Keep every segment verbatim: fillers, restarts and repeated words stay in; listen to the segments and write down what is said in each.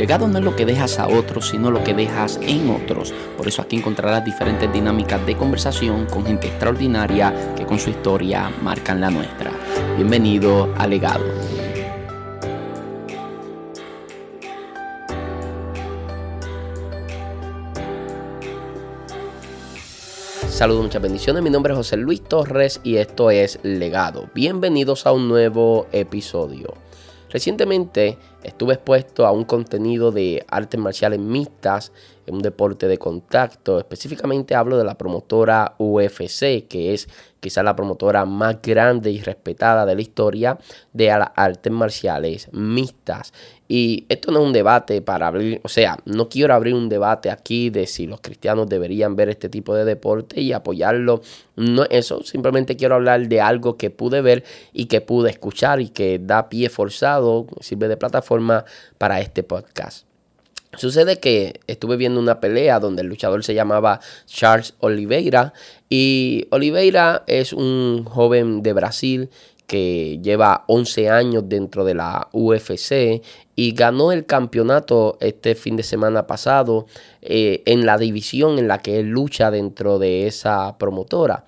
Legado no es lo que dejas a otros, sino lo que dejas en otros. Por eso aquí encontrarás diferentes dinámicas de conversación con gente extraordinaria que con su historia marcan la nuestra. Bienvenido a Legado. Saludos, muchas bendiciones. Mi nombre es José Luis Torres y esto es Legado. Bienvenidos a un nuevo episodio. Recientemente estuve expuesto a un contenido de artes marciales mixtas, un deporte de contacto. Específicamente hablo de la promotora U F C, que es quizás la promotora más grande y respetada de la historia de las artes marciales mixtas. Y esto no es un debate para abrir, o sea, no quiero abrir un debate aquí de si los cristianos deberían ver este tipo de deporte y apoyarlo. No eso, simplemente quiero hablar de algo que pude ver y que pude escuchar y que da pie forzado, sirve de plataforma para este podcast. Sucede que estuve viendo una pelea donde el luchador se llamaba Charles Oliveira y Oliveira es un joven de Brasil que lleva once años dentro de la U F C y ganó el campeonato este fin de semana pasado eh, en la división en la que él lucha dentro de esa promotora.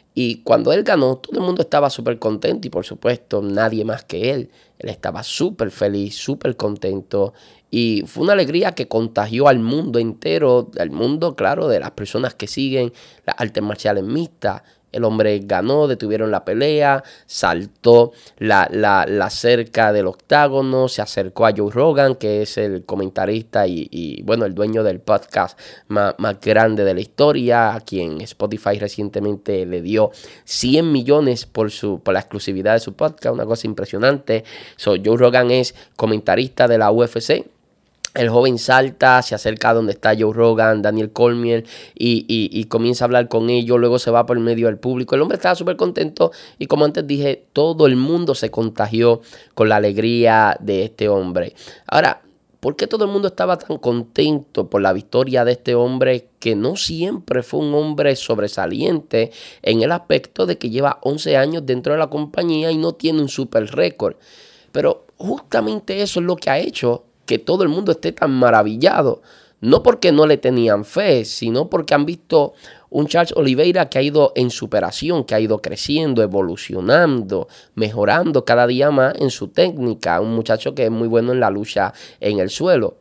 Y cuando él ganó, todo el mundo estaba súper contento y por supuesto nadie más que él. Él estaba súper feliz, súper contento y fue una alegría que contagió al mundo entero, al mundo, claro, de las personas que siguen las artes marciales mixtas. El hombre ganó, detuvieron la pelea, saltó la, la, la cerca del octágono, se acercó a Joe Rogan, que es el comentarista y, y bueno, el dueño del podcast más, más grande de la historia, a quien Spotify recientemente le dio cien millones por, su, por la exclusividad de su podcast, una cosa impresionante. So, Joe Rogan es comentarista de la U F C. El joven salta, se acerca a donde está Joe Rogan, Daniel Cormier y, y, y comienza a hablar con ellos, luego se va por el medio del público. El hombre estaba súper contento y como antes dije, todo el mundo se contagió con la alegría de este hombre. Ahora, ¿por qué todo el mundo estaba tan contento por la victoria de este hombre que no siempre fue un hombre sobresaliente en el aspecto de que lleva once años dentro de la compañía y no tiene un super récord? Pero justamente eso es lo que ha hecho que todo el mundo esté tan maravillado, no porque no le tenían fe, sino porque han visto un Charles Oliveira que ha ido en superación, que ha ido creciendo, evolucionando, mejorando cada día más en su técnica, un muchacho que es muy bueno en la lucha en el suelo.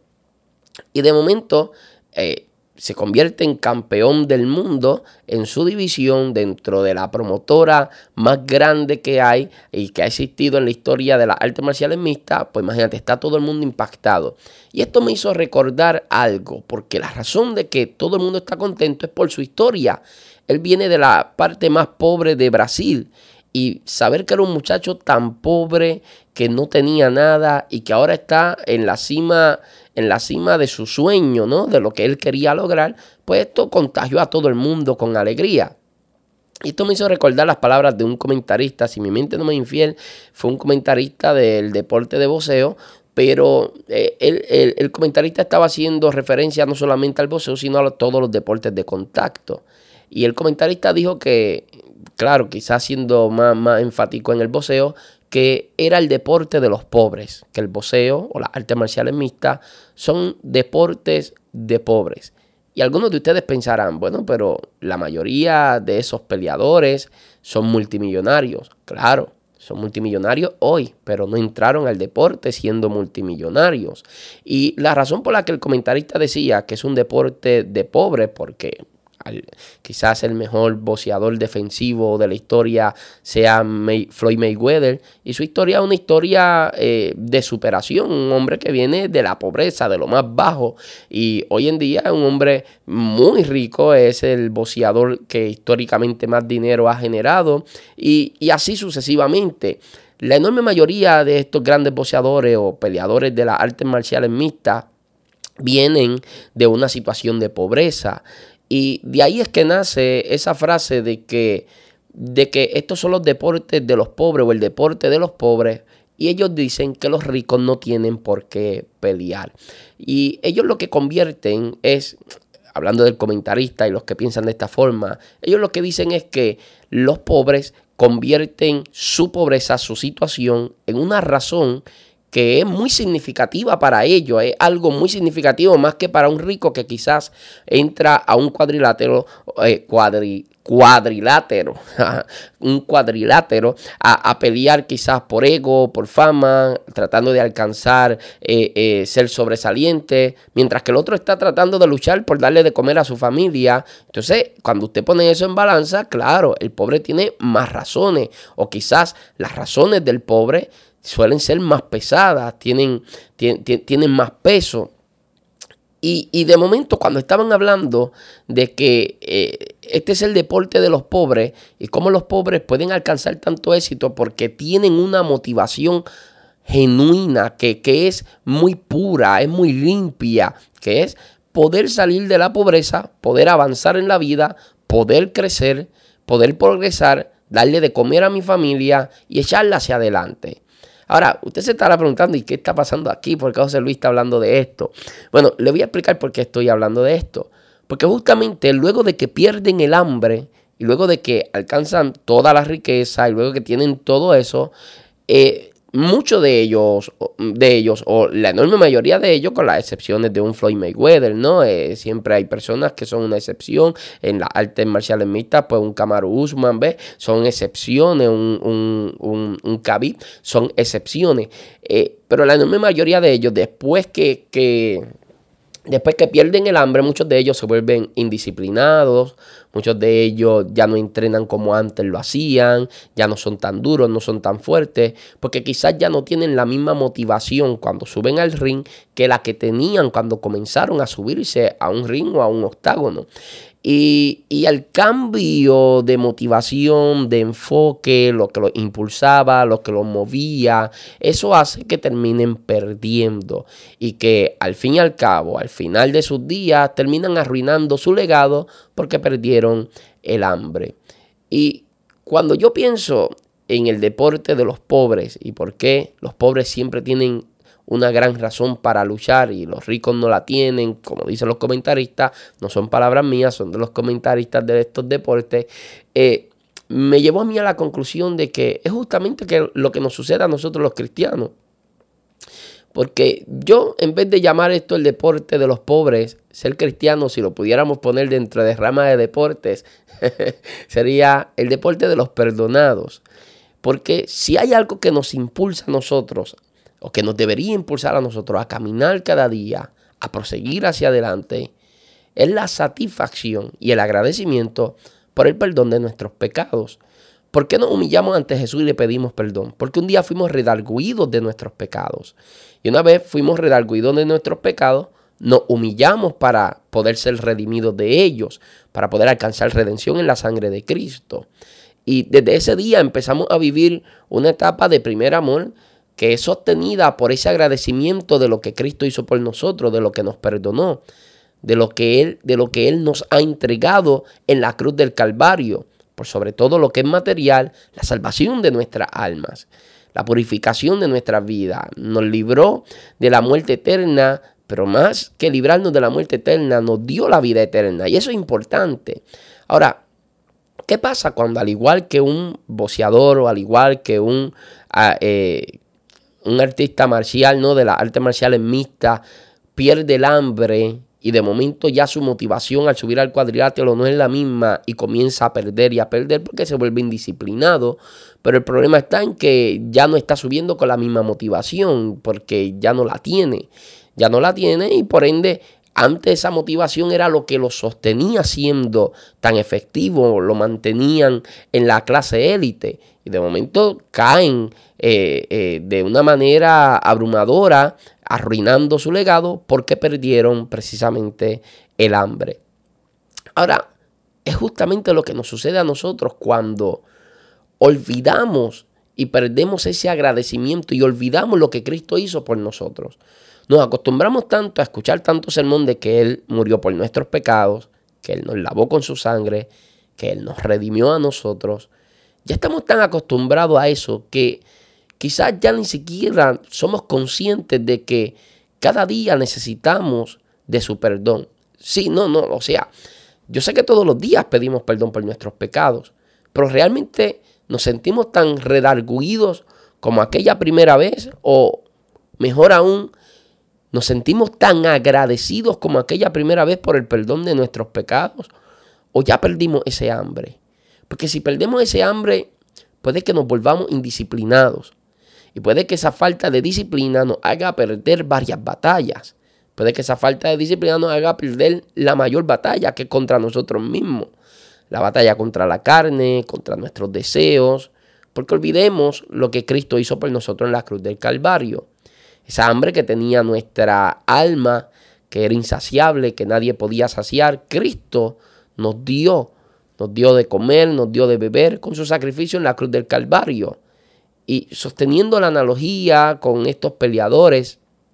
Y de momento eh, se convierte en campeón del mundo en su división dentro de la promotora más grande que hay y que ha existido en la historia de las artes marciales mixtas. Pues imagínate, está todo el mundo impactado. Y esto me hizo recordar algo, porque la razón de que todo el mundo está contento es por su historia. Él viene de la parte más pobre de Brasil. Y saber que era un muchacho tan pobre que no tenía nada y que ahora está en la cima, en la cima de su sueño, ¿no? De lo que él quería lograr, pues esto contagió a todo el mundo con alegría. Y esto me hizo recordar las palabras de un comentarista, si mi mente no me es infiel, fue un comentarista del deporte de boxeo, pero eh, el, el, el comentarista estaba haciendo referencia no solamente al boxeo, sino a todos los deportes de contacto. Y el comentarista dijo que, claro, quizás siendo más, más enfático en el boxeo, que era el deporte de los pobres, que el boxeo o las artes marciales mixtas son deportes de pobres. Y algunos de ustedes pensarán, bueno, pero la mayoría de esos peleadores son multimillonarios. Claro, son multimillonarios hoy, pero no entraron al deporte siendo multimillonarios. Y la razón por la que el comentarista decía que es un deporte de pobres, porque Al, quizás el mejor boxeador defensivo de la historia sea May, Floyd Mayweather, y su historia es una historia eh, de superación, un hombre que viene de la pobreza, de lo más bajo, y hoy en día es un hombre muy rico, es el boxeador que históricamente más dinero ha generado, y, y así sucesivamente. La enorme mayoría de estos grandes boxeadores o peleadores de las artes marciales mixtas vienen de una situación de pobreza. Y de ahí es que nace esa frase de que, de que estos son los deportes de los pobres o el deporte de los pobres. Y ellos dicen que los ricos no tienen por qué pelear. Y ellos lo que convierten es, hablando del comentarista y los que piensan de esta forma, ellos lo que dicen es que los pobres convierten su pobreza, su situación, en una razón que es muy significativa para ellos, es algo muy significativo más que para un rico que quizás entra a un cuadrilátero, eh, cuadri, cuadrilátero, un cuadrilátero a, a pelear quizás por ego, por fama, tratando de alcanzar eh, eh, ser sobresaliente, mientras que el otro está tratando de luchar por darle de comer a su familia. Entonces, cuando usted pone eso en balanza, claro, el pobre tiene más razones, o quizás las razones del pobre suelen ser más pesadas, tienen, tienen, tienen más peso. Y, y de momento, cuando estaban hablando de que eh, este es el deporte de los pobres y cómo los pobres pueden alcanzar tanto éxito porque tienen una motivación genuina, que, que es muy pura, es muy limpia, que es poder salir de la pobreza, poder avanzar en la vida, poder crecer, poder progresar, darle de comer a mi familia y echarla hacia adelante. Ahora, usted se estará preguntando, ¿y qué está pasando aquí? ¿Por qué José Luis está hablando de esto? Bueno, le voy a explicar por qué estoy hablando de esto. Porque justamente luego de que pierden el hambre y luego de que alcanzan toda la riqueza y luego que tienen todo eso, eh, muchos de ellos, de ellos, o la enorme mayoría de ellos, con las excepciones de un Floyd Mayweather, ¿no? Eh, siempre hay personas que son una excepción. En las artes marciales mixtas, pues un Kamaru Usman, ¿ves? Son excepciones, un, un, un, un Khabib, son excepciones. Eh, pero la enorme mayoría de ellos, después que... que Después que pierden el hambre, muchos de ellos se vuelven indisciplinados, muchos de ellos ya no entrenan como antes lo hacían, ya no son tan duros, no son tan fuertes, porque quizás ya no tienen la misma motivación cuando suben al ring que la que tenían cuando comenzaron a subirse a un ring o a un octágono. Y, y el cambio de motivación, de enfoque, lo que los impulsaba, lo que los movía, eso hace que terminen perdiendo y que al fin y al cabo, al final de sus días, terminan arruinando su legado porque perdieron el hambre. Y cuando yo pienso en el deporte de los pobres y por qué los pobres siempre tienen una gran razón para luchar y los ricos no la tienen, como dicen los comentaristas, no son palabras mías, son de los comentaristas de estos deportes, eh, me llevó a mí a la conclusión de que es justamente que lo que nos sucede a nosotros los cristianos. Porque yo, en vez de llamar esto el deporte de los pobres, ser cristiano, si lo pudiéramos poner dentro de rama de deportes, sería el deporte de los perdonados. Porque si hay algo que nos impulsa a nosotros, o que nos debería impulsar a nosotros a caminar cada día, a proseguir hacia adelante, es la satisfacción y el agradecimiento por el perdón de nuestros pecados. ¿Por qué nos humillamos ante Jesús y le pedimos perdón? Porque un día fuimos redarguidos de nuestros pecados. Y una vez fuimos redarguidos de nuestros pecados, nos humillamos para poder ser redimidos de ellos, para poder alcanzar redención en la sangre de Cristo. Y desde ese día empezamos a vivir una etapa de primer amor que es sostenida por ese agradecimiento de lo que Cristo hizo por nosotros, de lo que nos perdonó, de lo que Él, de lo que Él nos ha entregado en la cruz del Calvario, por sobre todo lo que es material, la salvación de nuestras almas, la purificación de nuestras vidas. Nos libró de la muerte eterna, pero más que librarnos de la muerte eterna, nos dio la vida eterna, y eso es importante. Ahora, ¿qué pasa cuando, al igual que un boxeador o al igual que un... Eh, un artista marcial, ¿no?, de las artes marciales mixtas, pierde el hambre y de momento ya su motivación al subir al cuadrilátero no es la misma y comienza a perder y a perder porque se vuelve indisciplinado? Pero el problema está en que ya no está subiendo con la misma motivación porque ya no la tiene, ya no la tiene y por ende antes esa motivación era lo que lo sostenía siendo tan efectivo, lo mantenían en la clase élite y de momento caen eh, eh, de una manera abrumadora, arruinando su legado porque perdieron precisamente el hambre. Ahora, es justamente lo que nos sucede a nosotros cuando olvidamos y perdemos ese agradecimiento y olvidamos lo que Cristo hizo por nosotros. Nos acostumbramos tanto a escuchar tanto sermón de que Él murió por nuestros pecados, que Él nos lavó con su sangre, que Él nos redimió a nosotros. Ya estamos tan acostumbrados a eso que quizás ya ni siquiera somos conscientes de que cada día necesitamos de su perdón. Sí, no, no, o sea, yo sé que todos los días pedimos perdón por nuestros pecados, pero realmente nos sentimos tan redarguidos como aquella primera vez o mejor aún, nos sentimos tan agradecidos como aquella primera vez por el perdón de nuestros pecados, o ya perdimos ese hambre. Porque si perdemos ese hambre, puede que nos volvamos indisciplinados. Y puede que esa falta de disciplina nos haga perder varias batallas. Puede que esa falta de disciplina nos haga perder la mayor batalla, que es contra nosotros mismos. La batalla contra la carne, contra nuestros deseos. Porque olvidemos lo que Cristo hizo por nosotros en la cruz del Calvario. Esa hambre que tenía nuestra alma, que era insaciable, que nadie podía saciar, Cristo nos dio. Nos dio de comer, nos dio de beber con su sacrificio en la cruz del Calvario. Y sosteniendo la analogía con estos peleadores,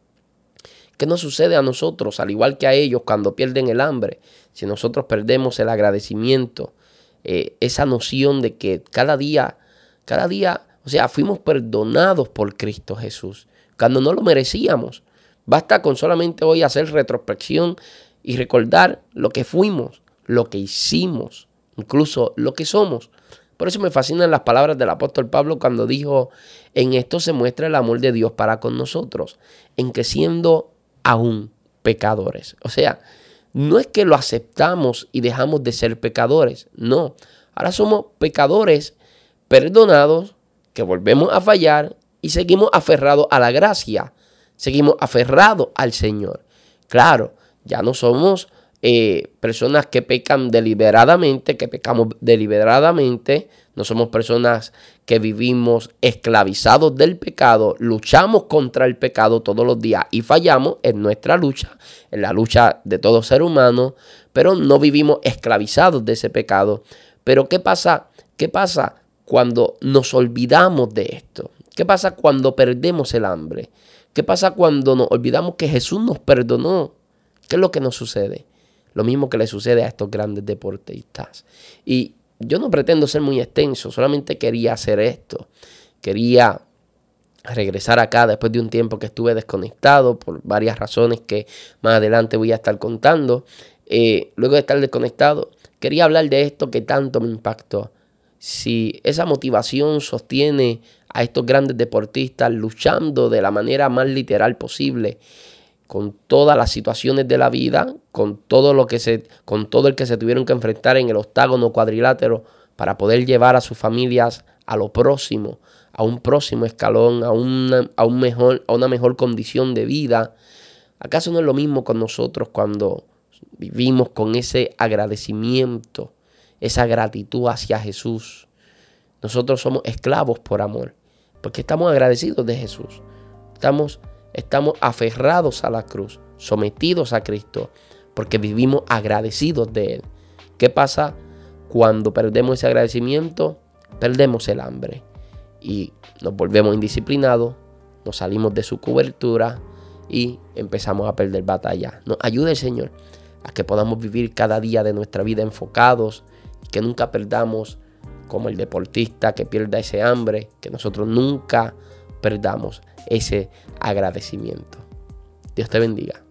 ¿qué nos sucede a nosotros? Al igual que a ellos cuando pierden el hambre, si nosotros perdemos el agradecimiento, eh, esa noción de que cada día, cada día, o sea, fuimos perdonados por Cristo Jesús, cuando no lo merecíamos. Basta con solamente hoy hacer retrospección y recordar lo que fuimos, lo que hicimos, incluso lo que somos. Por eso me fascinan las palabras del apóstol Pablo cuando dijo: en esto se muestra el amor de Dios para con nosotros, en que siendo aún pecadores. O sea, no es que lo aceptamos y dejamos de ser pecadores, no. Ahora somos pecadores perdonados, que volvemos a fallar y seguimos aferrados a la gracia, seguimos aferrados al Señor. Claro, ya no somos Eh, personas que pecan deliberadamente, que pecamos deliberadamente, no somos personas que vivimos esclavizados del pecado, luchamos contra el pecado todos los días y fallamos en nuestra lucha, en la lucha de todo ser humano, pero no vivimos esclavizados de ese pecado. Pero ¿qué pasa? ¿Qué pasa cuando nos olvidamos de esto? ¿Qué pasa cuando perdemos el hambre? ¿Qué pasa cuando nos olvidamos que Jesús nos perdonó? ¿Qué es lo que nos sucede? Lo mismo que le sucede a estos grandes deportistas. Y yo no pretendo ser muy extenso, solamente quería hacer esto. Quería regresar acá después de un tiempo que estuve desconectado por varias razones que más adelante voy a estar contando. Eh, luego de estar desconectado, quería hablar de esto que tanto me impactó. Si esa motivación sostiene a estos grandes deportistas luchando de la manera más literal posible, con todas las situaciones de la vida, con todo lo que se, con todo el que se tuvieron que enfrentar en el octágono cuadrilátero para poder llevar a sus familias a lo próximo, a un próximo escalón, a una, a un mejor, a una mejor condición de vida. ¿Acaso no es lo mismo con nosotros cuando vivimos con ese agradecimiento, esa gratitud hacia Jesús? Nosotros somos esclavos por amor, porque estamos agradecidos de Jesús. Estamos Estamos aferrados a la cruz, sometidos a Cristo, porque vivimos agradecidos de Él. ¿Qué pasa cuando perdemos ese agradecimiento? Perdemos el hambre y nos volvemos indisciplinados, nos salimos de su cobertura y empezamos a perder batalla. Nos ayude el Señor a que podamos vivir cada día de nuestra vida enfocados y que nunca perdamos, como el deportista que pierda ese hambre, que nosotros nunca perdamos ese agradecimiento. Dios te bendiga.